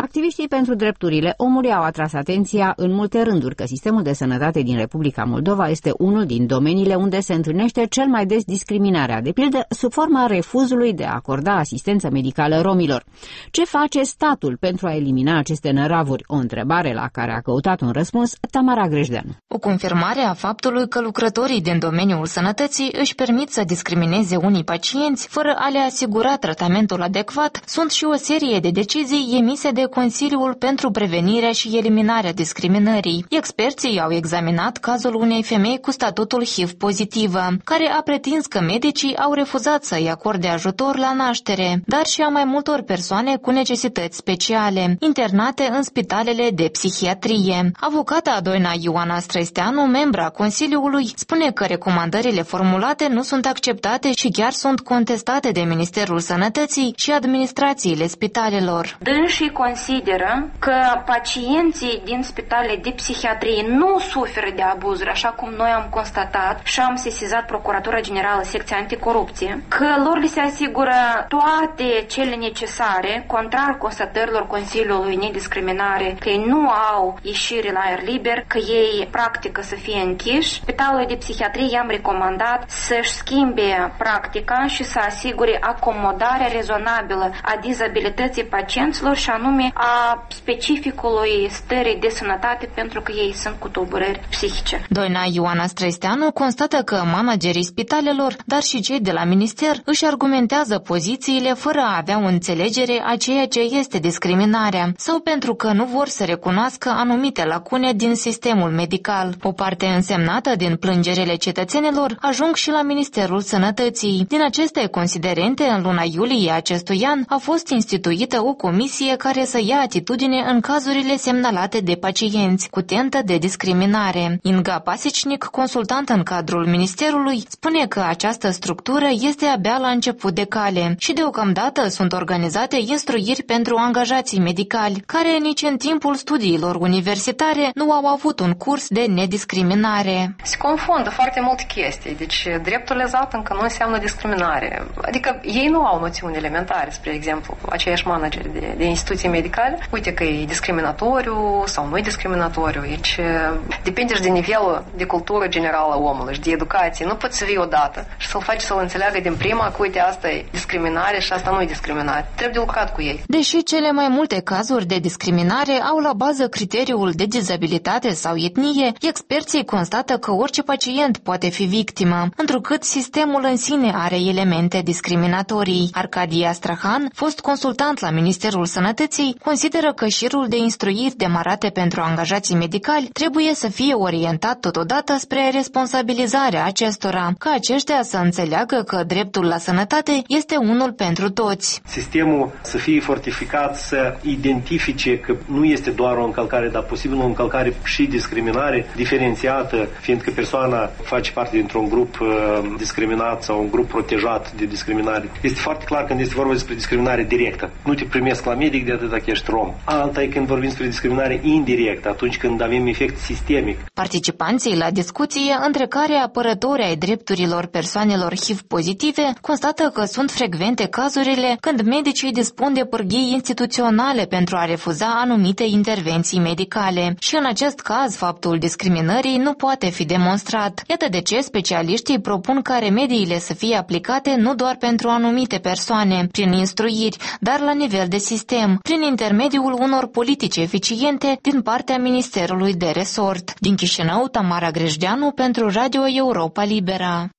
Activiștii pentru drepturile omului au atras atenția în multe rânduri că sistemul de sănătate din Republica Moldova este unul din domeniile unde se întâlnește cel mai des discriminarea, de pildă sub forma refuzului de a acorda asistență medicală romilor. Ce face statul pentru a elimina aceste năravuri? O întrebare la care a căutat un răspuns Tamara Grejdeanu. O confirmare a faptului că lucrătorii din domeniul sănătății își permit să discrimineze unii pacienți fără a le asigura tratamentul adecvat sunt și o serie de decizii emise de Consiliul pentru Prevenirea și Eliminarea Discriminării. Experții au examinat cazul unei femei cu statutul HIV pozitivă, care a pretins că medicii au refuzat să-i acorde ajutor la naștere, dar și a mai multor persoane cu necesități speciale, internate în spitalele de psihiatrie. Avocata Doina Ioana Străisteanu, membra Consiliului, spune că recomandările formulate nu sunt acceptate și chiar sunt contestate de Ministerul Sănătății și administrațiile spitalelor. Dânsii consideră că pacienții din spitalele de psihiatrie nu suferă de abuzuri, așa cum noi am constatat și am sesizat Procuratura Generală, Secția Anticorupție, că lor li se asigură toate cele necesare, contrar constatărilor Consiliului Nediscriminare, că ei nu au ieșire la aer liber, că ei practică să fie închiși. Spitalul de psihiatrie i-am recomandat să-și schimbe practica și să asigure acomodarea rezonabilă a dizabilității pacienților și anume a specificului stării de sănătate, pentru că ei sunt cu tulburări psihice. Doina Ioana Străisteanu constată că managerii spitalelor, dar și cei de la minister, își argumentează pozițiile fără a avea o înțelegere a ceea ce este discriminarea sau pentru că nu vor să recunoască anumite lacune din sistemul medical. O parte însemnată din plângerile cetățenilor ajung și la Ministerul Sănătății. Din aceste considerente, în luna iulie acestui an a fost instituită o comisie care să ia atitudine în cazurile semnalate de pacienți cu tentă de discriminare. Inga Pasicnic, consultant în cadrul Ministerului, spune că această structură este abia la început de cale și deocamdată sunt organizate instruiri pentru angajații medicali, care nici în timpul studiilor universitare nu au avut un curs de nediscriminare. Se confundă foarte multe chestii, deci dreptul lezat încă nu înseamnă discriminare. Adică ei nu au noțiuni elementare, spre exemplu, aceiași manageri de instituții medicale, uite că e discriminatoriu sau nu e discriminatoriu, deci depinde și de nivelul de cultură generală a omului și de educație. Nu poți să vii odată și să-l faci să-l înțeleagă din prima că uite asta e discriminare și asta nu e discriminare. Trebuie de lucrat cu ei. Deși cele mai multe cazuri de discriminare au la bază criteriul de dizabilitate sau etnie, experții constată că orice pacient poate fi victimă, întrucât sistemul în sine are elemente discriminatorii. Arcadia Astrahan, fost consultant la Ministerul Sănătății, consideră că șirul de instruiri demarate pentru angajații medicali trebuie să fie orientat totodată spre responsabilizarea acestora, ca aceștia să înțeleagă că dreptul la sănătate este unul pentru toți. Sistemul să fie fortificat, să identifice că nu este doar o încălcare, dar posibil o încălcare și discriminare diferențiată, fiindcă persoana face parte dintr-un grup discriminat sau un grup protejat de discriminare. Este foarte clar când este vorba despre discriminare directă. Nu te primesc la medic de atâta că ești rom. Alta e când vorbim despre discriminare indirectă, atunci când avem efect sistemic. Participanții la discuție, între care apărători ai drepturilor persoanelor HIV pozitive, constată că sunt frecvente cazurile când medicii dispun de pârghii instituționale pentru a refuza anumite intervenții medicale. Și în acest caz, faptul discriminării nu poate fi demonstrat. Iată de ce specialiștii propun ca remediile să fie aplicate nu doar pentru anumite persoane, prin instruiri, dar la nivel de sistem, prin intermediul unor politici eficiente din partea Ministerului de Resort. Din Chișinău, Tamara Grejdeanu pentru Radio Europa Libera.